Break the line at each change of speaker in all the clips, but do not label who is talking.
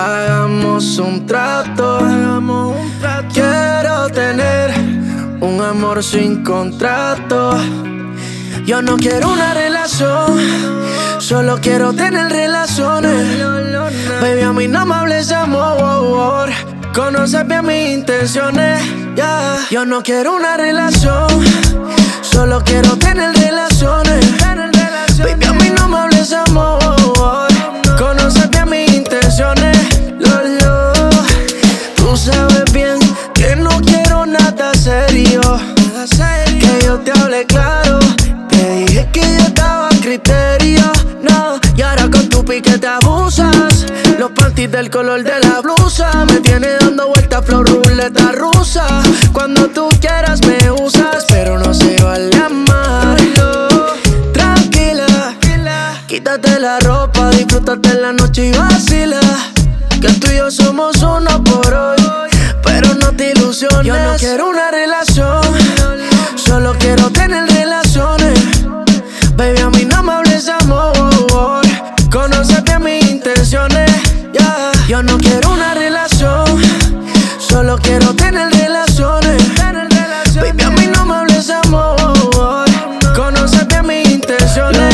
Hagamos un trato. Quiero tener un amor sin contrato. Yo no quiero una relación, solo quiero tener relaciones. Baby, a mí no me hables de amor, conoces bien mis intenciones, yeah. Yo no quiero una relación, solo quiero tener relaciones. Baby, a mí no me hables de amor, conoces bien mis intenciones, Lolo. Tú sabes bien que no quiero nada serio, que yo te hable claro. Te dije que yo estaba a criterio, no. Y ahora con tu pique te abusas. Los panties del color de la blusa me tiene dando vueltas flor ruleta rusa. Cuando tú quieras me usas, pero no se vale amarlo. Tranquila, quítate la ropa, disfrútate la noche y vacila. Que tú y yo somos uno por hoy, pero no te ilusiones. Yo no quiero una relación, solo quiero tener relaciones. Baby, a mí no me hables de amor, conoces bien mis intenciones, yeah. Yo no quiero una relación, solo quiero tener relaciones. Baby, a mí no me hables de amor, conoces bien mis intenciones,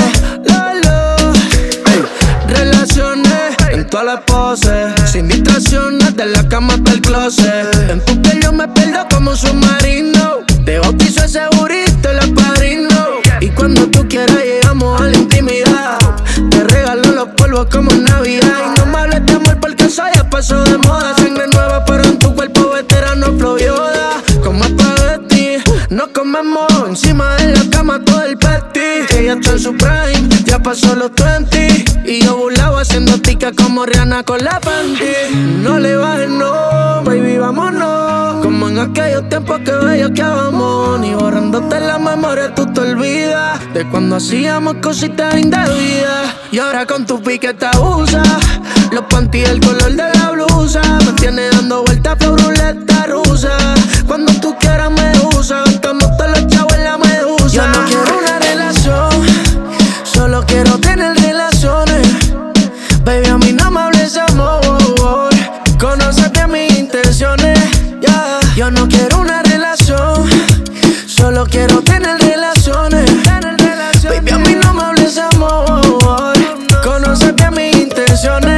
relaciones en todas las poses, sin distracciones, de la cama hasta el closet. En tu piel yo me pierdo como un submarino. Te bautizo el segurito, el padrino. Y cuando tú quieras llegamos a la intimidad. Te regalo los polvos como en Navidad. Y no me hables de amor porque eso ya pasó de moda. Sangre nueva pero en tu cuerpo veterano flow Yoda. Como espagueti, nos comemos encima de la cama todo el petty. Ella está en su prime, ya pasó los 20. Y yo burlado haciendo tica como Rihanna con la panty. No le bajes, no, baby, vámonos. Como en aquellos tiempos que bellaqueábamos. Ni borrándote la memoria tú te olvidas de cuando hacíamos cositas indebidas. Y ahora con tu pique te abusas. Los panties del color de la blusa me tiene dando vueltas por ruleta rusa. Cuando tú quieras me usas, gastamos todos los chavos en la medusa. Yo no quiero una relación, solo quiero tener relaciones. Baby, a mí no me hables de amor, conoces bien mis intenciones, yeah. Yo no quiero una relación, solo quiero tener relaciones. Baby, a mí no me hables de amor, conoces bien mis intenciones.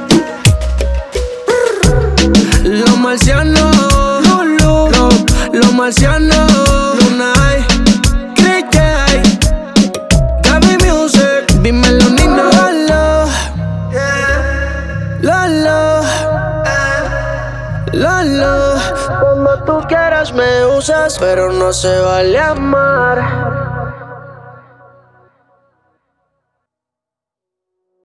Los marcianos, los marcianos, Lunay, Cricket, Gaby Music, dímelo Nino, Lolo. Cuando tú quieras me usas, pero no se vale amar.